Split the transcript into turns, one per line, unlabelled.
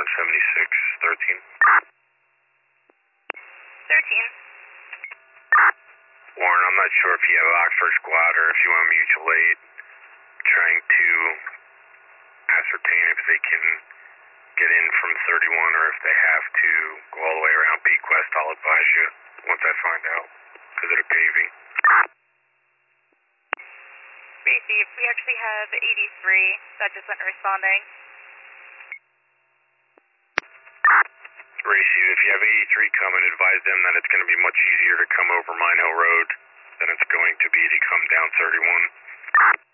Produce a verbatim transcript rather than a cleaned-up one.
Warren, seventy-six thirteen.
thirteen.
Warren, I'm not sure if you have Oxford Squad or if you want mutual aid, trying to ascertain if they can get in from thirty-one or if they have to go all the way around Bequest. I'll advise you once I find out, because of the paving.
Receive. We actually have eighty-three that just went responding.
Receive. If you have eighty-three coming, advise them that it's going to be much easier to come over Mine Hill Road than it's going to be to come down thirty-one.